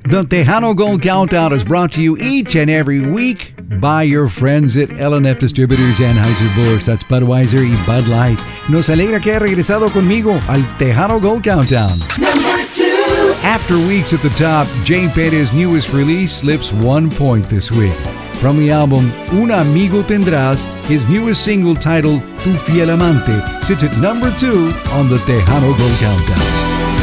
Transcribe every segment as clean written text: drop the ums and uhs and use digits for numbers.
The Tejano Gold Countdown is brought to you each and every week by your friends at L&F Distributors, Anheuser-Busch, that's Budweiser y Bud Light. Nos alegra que haya regresado conmigo al Tejano Gold Countdown. Number 2. After weeks at the top, Jay Perez's newest release slips 1 point this week. From the album Un Amigo Tendrás, his newest single titled Tu Fiel Amante sits at number 2 on the Tejano Gold Countdown.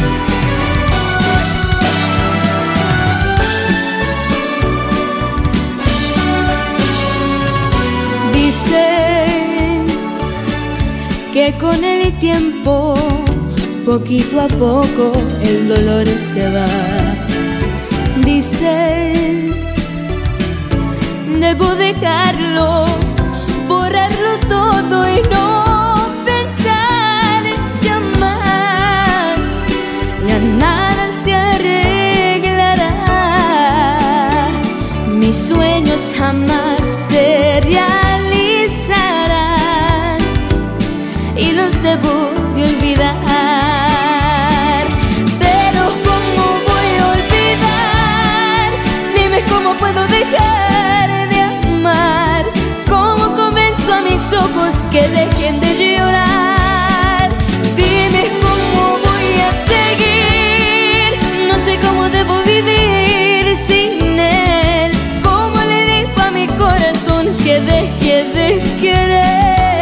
Dicen que con el tiempo, poquito a poco, el dolor se va. Dicen, debo dejarlo, borrarlo todo y no pensar ya más. Ya nada se arreglará, mis sueños jamás se realizarán y los debo de olvidar. Pero ¿cómo voy a olvidar? Dime cómo puedo dejar de amar. ¿Cómo convenzo a mis ojos que dejen de llorar? Dime cómo voy a seguir. No sé cómo debo vivir sin él. ¿Cómo le digo a mi corazón que deje de querer?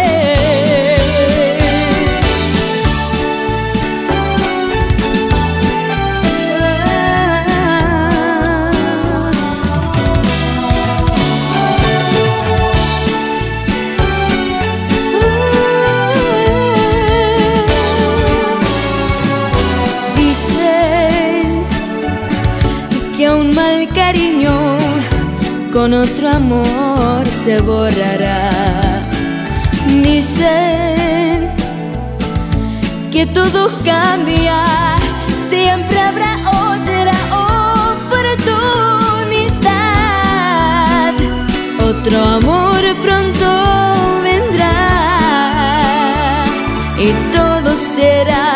Con otro amor se borrará. Dicen que todo cambia, siempre habrá otra oportunidad. Otro amor pronto vendrá y todo será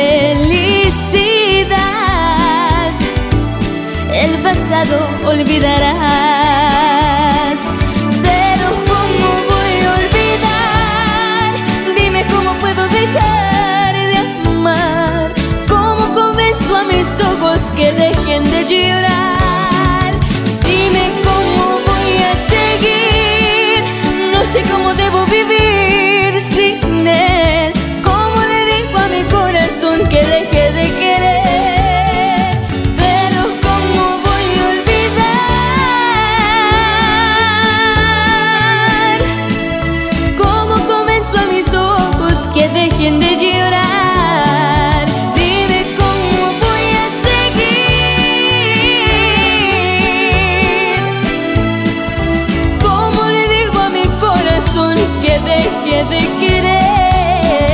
felicidad. El pasado olvidarás. Pero ¿cómo voy a olvidar? Dime cómo puedo dejar de amar. ¿Cómo convenzo a mis ojos que dejen de llorar? Dime cómo voy a seguir. No sé cómo debo vivir sin él. ¿Cómo le digo a mi corazón que deje de querer? Que dejen de llorar. Dime cómo voy a seguir. ¿Cómo le digo a mi corazón que deje de querer?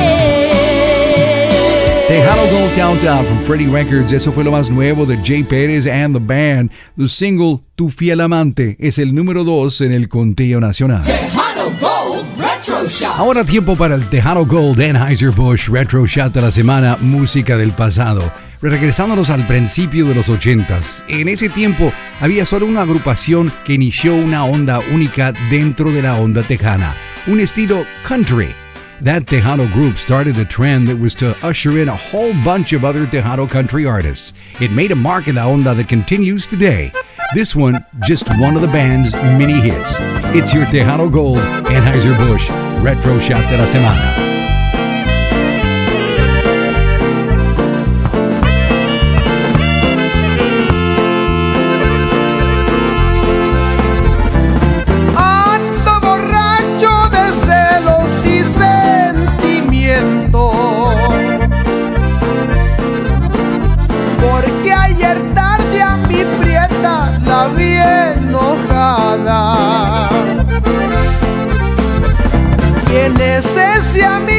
Tejano Gold Countdown from Freddie Records. Eso fue lo más nuevo de Jay Perez and the band. The single Tu Fiel Amante es el número 2 en el conteo nacional. Tejano Gold Retro Shot. Ahora tiempo para el Tejano Gold Anheuser-Busch Retro Shot de la semana, música del pasado. Regresándonos al principio de los 80s. En ese tiempo había solo una agrupación que inició una onda única dentro de la onda tejana, un estilo country. That Tejano group started a trend that was to usher in a whole bunch of other Tejano country artists. It made a mark in la onda that continues today. This one, just one of the band's mini hits. It's your Tejano Gold Anheuser-Busch Retro Shot de la semana. ¿Quién es ese amigo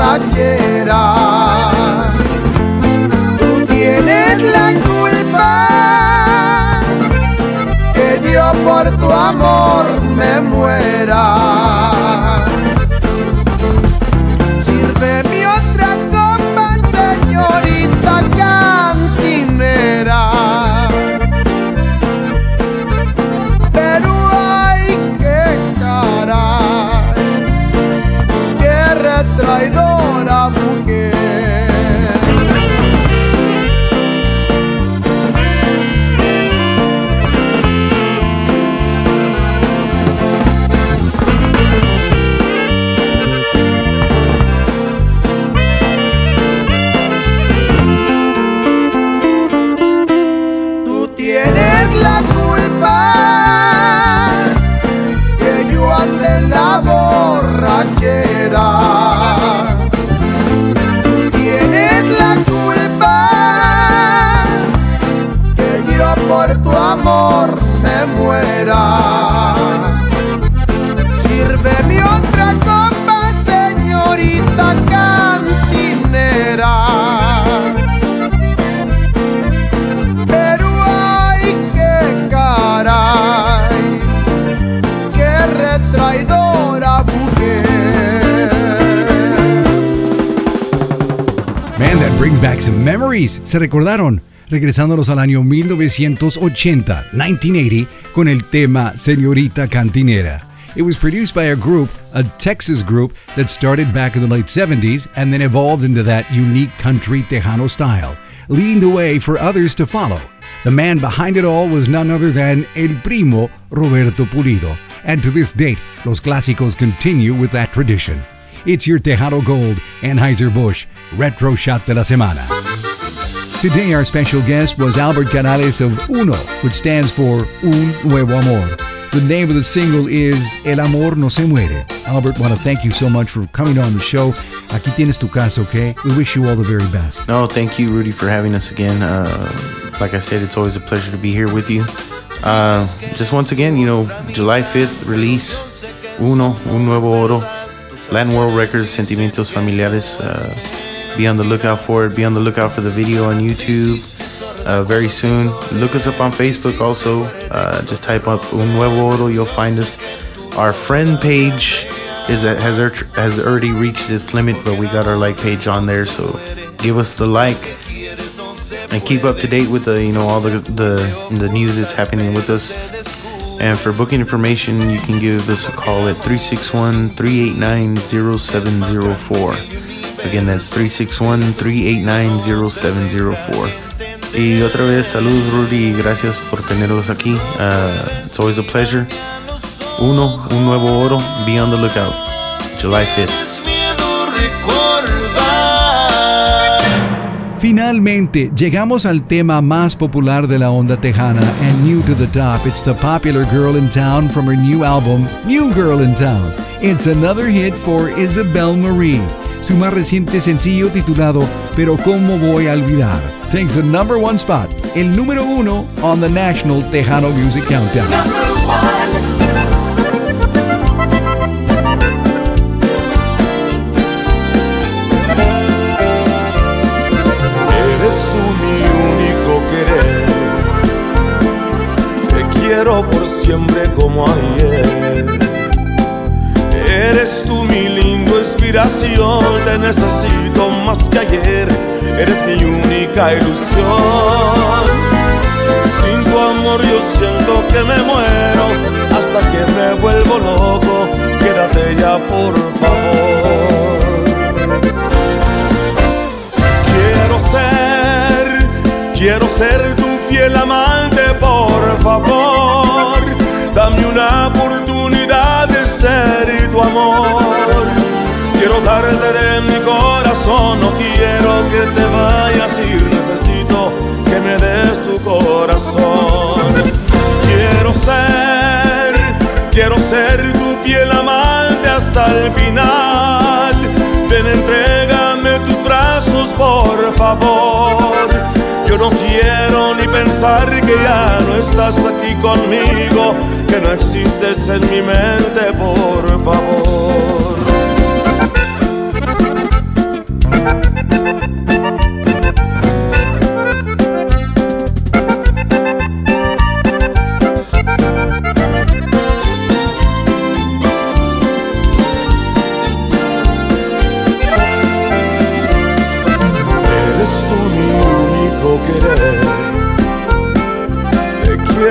borrachera. Tú tienes la culpa que yo por tu amor me muera. Sírveme otra copa, señorita cantinera. Pero ay, qué caray, qué retraidora mujer. Tú tienes la culpa que yo por tu amor me muera. Sírveme otra copa, señorita cantinera. Pero ay, qué caray, qué retraidora mujer. Man, that brings back some memories. ¿Se recordaron? Regresándonos al año 1980, 1980, con el tema Señorita Cantinera. It was produced by a group, a Texas group, that started back in the late 70s and then evolved into that unique country Tejano style, leading the way for others to follow. The man behind it all was none other than El Primo Roberto Pulido. And to this date, Los Clásicos continue with that tradition. It's your Tejano Gold Anheuser-Busch Retro Shot de la Semana. Today our special guest was Albert Canales of Uno, which stands for Un Nuevo Amor. The name of the single is El Amor No Se Muere. Albert, want to thank you so much for coming on the show. Aquí tienes tu casa, okay? We wish you all the very best. No, thank you, Rudy, for having us again. Like I said, it's always a pleasure to be here with you. Just once again, July 5th release, Uno, Un Nuevo Oro, Latin World Records, Sentimientos Familiares. Be on the lookout for it. Be on the lookout for the video on YouTube very soon. Look us up on Facebook also. Just type up Un Nuevo Oro, you'll find us. Our friend page has already reached its limit, but we got our like page on there, so give us the like. And keep up to date with all the news that's happening with us. And for booking information, you can give us a call at 361-389-0704. Again, that's 361-389-0704. Y otra vez, saludos, Rudy, y gracias por tenerlos aquí. It's always a pleasure. Uno, Un Nuevo Oro, be on the lookout. July 5th. Finalmente, llegamos al tema más popular de la onda tejana and new to the top. It's the popular Girl in Town from her new album, New Girl in Town. It's another hit for Isabel Marie. Su más reciente sencillo titulado Pero Cómo Voy a Olvidar takes the number one spot, el número uno on the National Tejano Music Countdown. Por siempre como ayer. Eres tú mi lindo inspiración, te necesito más que ayer. Eres mi única ilusión. Sin tu amor yo siento que me muero, hasta que me vuelvo loco. Quédate ya, por favor. Quiero ser tu fiel amante, por favor. Dame una oportunidad de ser tu amor. Quiero darte de mi corazón, no quiero que te vayas a ir. Necesito que me des tu corazón. Quiero ser tu fiel amante hasta el final. Ven, entrégame tus brazos, por favor. Yo no quiero ni pensar que ya no estás aquí conmigo, que no existes en mi mente, por favor.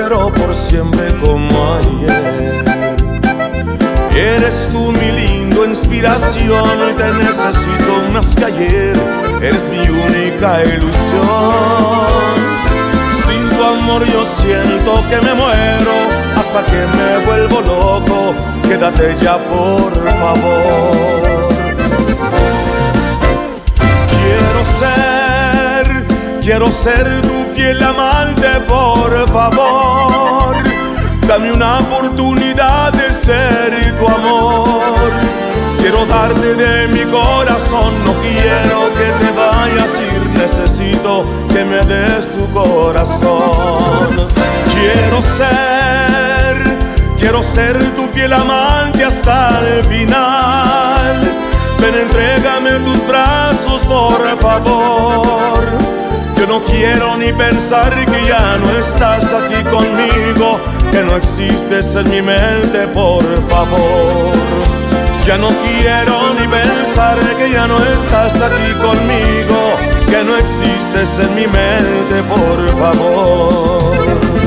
quiero por siempre como ayer. Eres tú mi lindo inspiración, te necesito más que ayer. Eres mi única ilusión. Sin tu amor yo siento que me muero, hasta que me vuelvo loco. Quédate ya por favor. Quiero ser tu fiel amante, por favor. Dame una oportunidad de ser tu amor. Quiero darte de mi corazón, no quiero que te vayas a ir. Necesito que me des tu corazón. Quiero ser tu fiel amante hasta el final. Ven, entrégame tus brazos, por favor. Yo no quiero ni pensar que ya no estás aquí conmigo, que no existes en mi mente, por favor. Ya no quiero ni pensar que ya no estás aquí conmigo, que no existes en mi mente, por favor.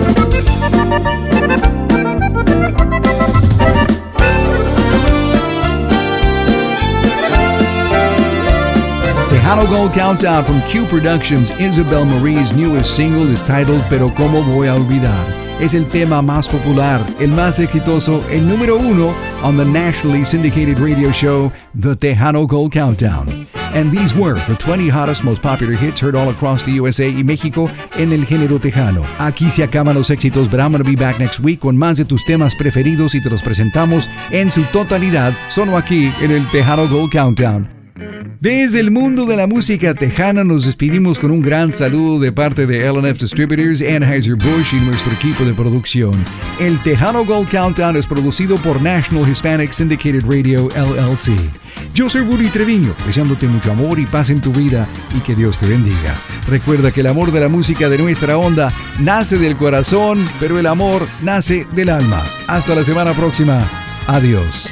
Tejano Gold Countdown from Q Productions. Isabel Marie's newest single is titled Pero Cómo Voy a Olvidar. Es el tema más popular, el más exitoso, el número 1 on the nationally syndicated radio show, The Tejano Gold Countdown. And these were the 20 hottest, most popular hits heard all across the USA y México en el género tejano. Aquí se acaban los éxitos, but I'm gonna be back next week con más de tus temas preferidos y te los presentamos en su totalidad, solo aquí en el Tejano Gold Countdown. Desde el mundo de la música tejana nos despedimos con un gran saludo de parte de L&F Distributors, Anheuser-Busch y nuestro equipo de producción. El Tejano Gold Countdown es producido por National Hispanic Syndicated Radio, LLC. Yo soy Rudy Treviño, deseándote mucho amor y paz en tu vida y que Dios te bendiga. Recuerda que el amor de la música de nuestra onda nace del corazón, pero el amor nace del alma. Hasta la semana próxima. Adiós.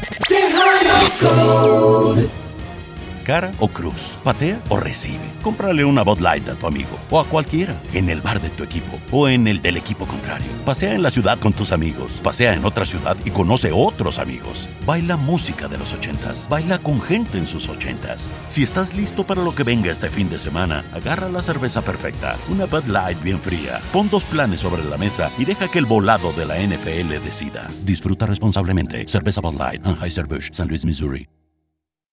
Cara o cruz, patea o recibe. Cómprale una Bud Light a tu amigo o a cualquiera, en el bar de tu equipo o en el del equipo contrario. Pasea en la ciudad con tus amigos, pasea en otra ciudad y conoce otros amigos. Baila música de los 80s, baila con gente en sus 80s. Si estás listo para lo que venga este fin de semana, agarra la cerveza perfecta, una Bud Light bien fría. Pon 2 planes sobre la mesa y deja que el volado de la NFL decida. Disfruta responsablemente. Cerveza Bud Light, Anheuser-Busch, San Luis, Missouri.